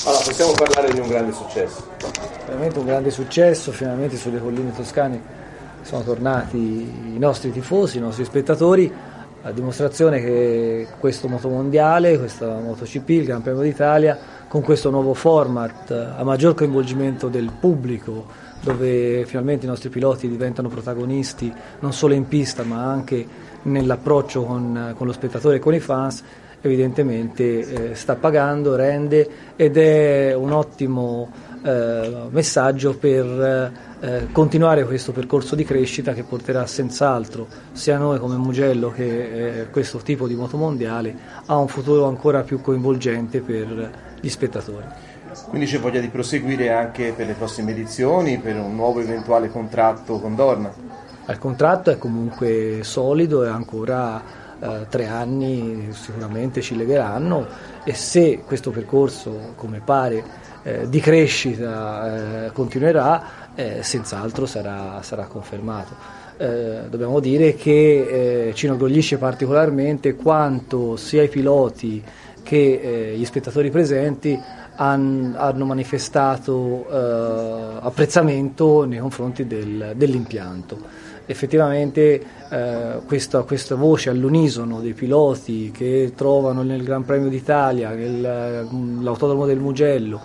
Allora, possiamo parlare di un grande successo. Veramente un grande successo, finalmente sulle colline toscane sono tornati i nostri tifosi, i nostri spettatori, a dimostrazione che questo motomondiale, questa MotoGP, il Gran Premio d'Italia, con questo nuovo format a maggior coinvolgimento del pubblico, dove finalmente i nostri piloti diventano protagonisti non solo in pista ma anche nell'approccio con lo spettatore e con i fans, evidentemente sta pagando, rende, ed è un ottimo messaggio per continuare questo percorso di crescita che porterà senz'altro sia noi come Mugello che questo tipo di motomondiale a un futuro ancora più coinvolgente per gli spettatori. Quindi c'è voglia di proseguire anche per le prossime edizioni, per un nuovo eventuale contratto con Dorna? Il contratto è comunque solido e ancora 3 anni sicuramente ci legheranno, e se questo percorso, come pare, di crescita continuerà, senz'altro sarà confermato. Dobbiamo dire che ci inorgoglisce particolarmente quanto sia i piloti che gli spettatori presenti hanno manifestato apprezzamento nei confronti dell'impianto. Effettivamente questa voce all'unisono dei piloti che trovano nel Gran Premio d'Italia, nell'autodromo del Mugello,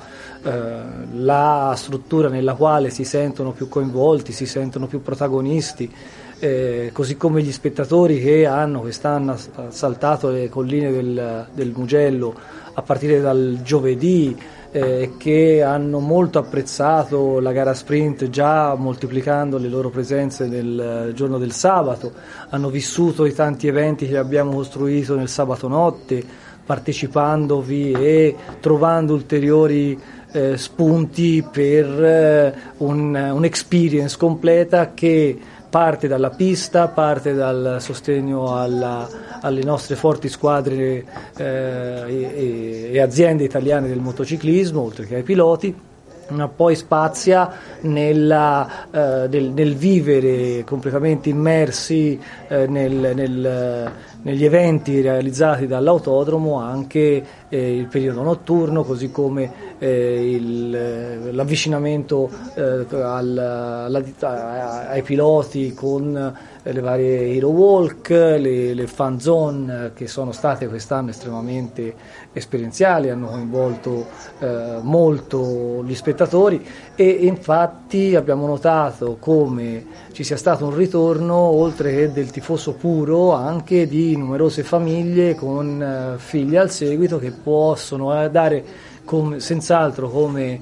la struttura nella quale si sentono più coinvolti, si sentono più protagonisti, così come gli spettatori che hanno quest'anno saltato le colline del Mugello a partire dal giovedì, che hanno molto apprezzato la gara sprint, già moltiplicando le loro presenze nel giorno del sabato, hanno vissuto i tanti eventi che abbiamo costruito nel sabato notte, partecipandovi e trovando ulteriori spunti per un'experience completa che parte dalla pista, parte dal sostegno alle nostre forti squadre e aziende italiane del motociclismo, oltre che ai piloti, ma poi spazia nel vivere completamente immersi negli eventi realizzati dall'autodromo anche il periodo notturno, così come l'avvicinamento ai piloti con le varie Hero Walk, le fan zone che sono state quest'anno estremamente esperienziali, hanno coinvolto molto gli spettatori, e infatti abbiamo notato come ci sia stato un ritorno, oltre che del tifoso puro, anche di numerose famiglie con figli al seguito, che possono dare senz'altro come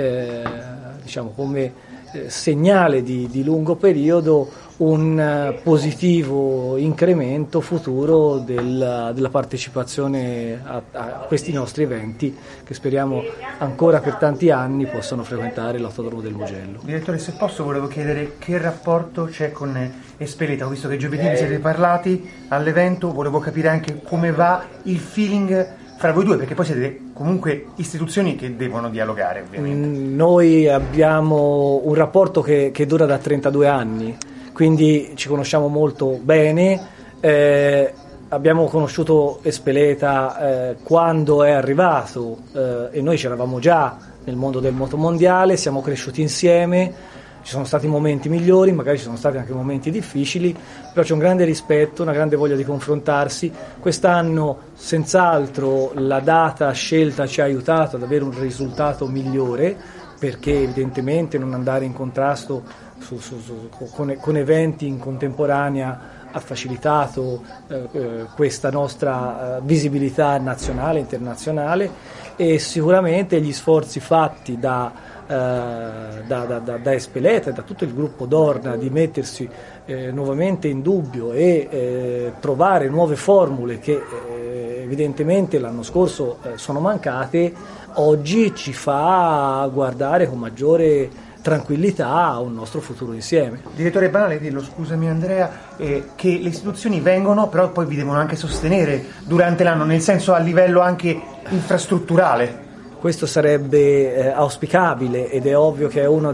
segnale di lungo periodo un positivo incremento futuro della partecipazione a questi nostri eventi, che speriamo ancora per tanti anni possano frequentare l'autodromo del Mugello. Direttore, se posso, volevo chiedere che rapporto c'è con Espeleta. Ho visto che giovedì vi siete parlati all'evento, volevo capire anche come va il feeling fra voi due, perché poi siete comunque istituzioni che devono dialogare, ovviamente. Noi abbiamo un rapporto che dura da 32 anni, quindi ci conosciamo molto bene. Abbiamo conosciuto Espeleta quando è arrivato, e noi c'eravamo già nel mondo del motomondiale, siamo cresciuti insieme. Ci sono stati momenti migliori, magari ci sono stati anche momenti difficili, però c'è un grande rispetto, una grande voglia di confrontarsi. Quest'anno senz'altro la data scelta ci ha aiutato ad avere un risultato migliore, perché evidentemente non andare in contrasto con eventi in contemporanea ha facilitato questa nostra visibilità nazionale e internazionale, e sicuramente gli sforzi fatti da Espeleta e da tutto il gruppo Dorna di mettersi nuovamente in dubbio e trovare nuove formule che evidentemente l'anno scorso sono mancate, oggi ci fa guardare con maggiore tranquillità a un nostro futuro insieme. Direttore, banale dirlo, scusami Andrea, che le istituzioni vengono, però poi vi devono anche sostenere durante l'anno, nel senso a livello anche infrastrutturale. Questo sarebbe auspicabile, ed è ovvio che è una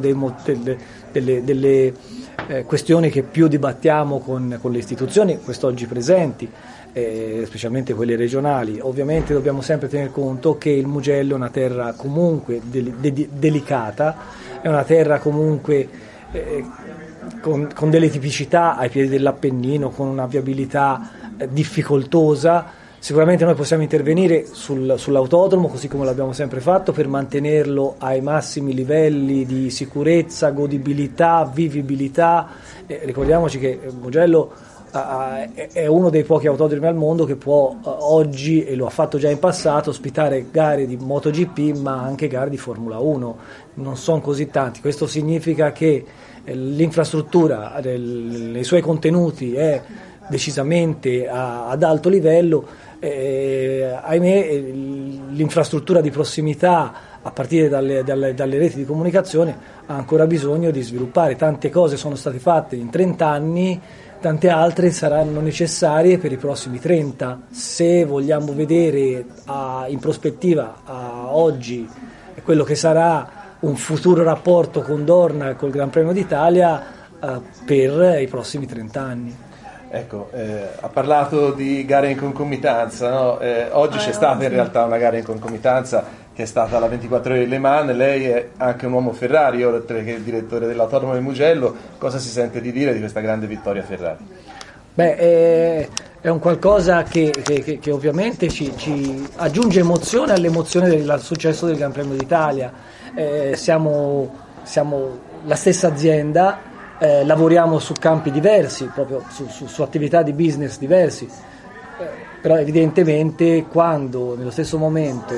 delle questioni che più dibattiamo con le istituzioni quest'oggi presenti. specialmente quelle regionali. Ovviamente dobbiamo sempre tener conto che il Mugello è una terra comunque delicata, è una terra comunque con delle tipicità ai piedi dell'Appennino, con una viabilità difficoltosa. Sicuramente noi possiamo intervenire sull'autodromo, così come l'abbiamo sempre fatto, per mantenerlo ai massimi livelli di sicurezza, godibilità, vivibilità. Ricordiamoci che Mugello è uno dei pochi autodromi al mondo che può oggi, e lo ha fatto già in passato, ospitare gare di MotoGP ma anche gare di Formula 1. Non sono così tanti. Questo significa che l'infrastruttura nei suoi contenuti è decisamente ad alto livello. Ahimè, l'infrastruttura di prossimità a partire dalle reti di comunicazione ha ancora bisogno di sviluppare. Tante cose sono state fatte in 30 anni, tante altre saranno necessarie per i prossimi 30. Se vogliamo vedere in prospettiva a oggi quello che sarà un futuro rapporto con Dorna e col Gran Premio d'Italia per i prossimi 30 anni. Ecco, ha parlato di gare in concomitanza, no? Oggi c'è stata in realtà una gara in concomitanza che è stata la 24 ore di Le Mans. Lei è anche un uomo Ferrari, oltre che il direttore dell'Autodromo del Mugello. Cosa si sente di dire di questa grande vittoria Ferrari? È un qualcosa che ovviamente ci aggiunge emozione all'emozione del successo del Gran Premio d'Italia. Siamo la stessa azienda. Lavoriamo su campi diversi, proprio su attività di business diversi, però evidentemente quando nello stesso momento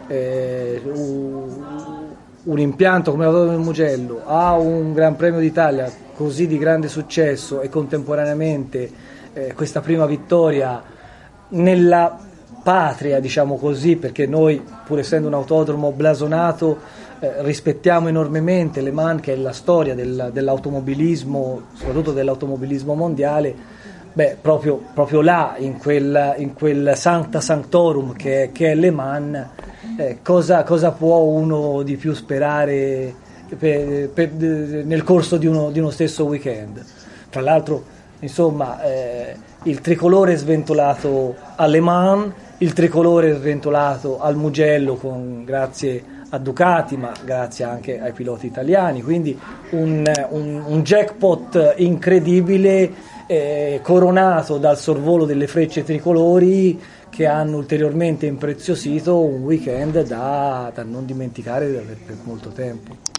un impianto come l'Autodromo del Mugello ha un Gran Premio d'Italia così di grande successo e contemporaneamente questa prima vittoria nella patria, diciamo così, perché noi, pur essendo un autodromo blasonato, rispettiamo enormemente Le Mans, che è la storia dell'automobilismo, soprattutto dell'automobilismo mondiale. Proprio là, in quel Sancta Sanctorum che è Le Mans, cosa può uno di più sperare nel corso di uno stesso weekend? Tra l'altro, insomma, il tricolore è sventolato a Le Mans, il tricolore è sventolato al Mugello grazie a Ducati, ma grazie anche ai piloti italiani, quindi un jackpot incredibile, coronato dal sorvolo delle frecce tricolori che hanno ulteriormente impreziosito un weekend da non dimenticare per molto tempo.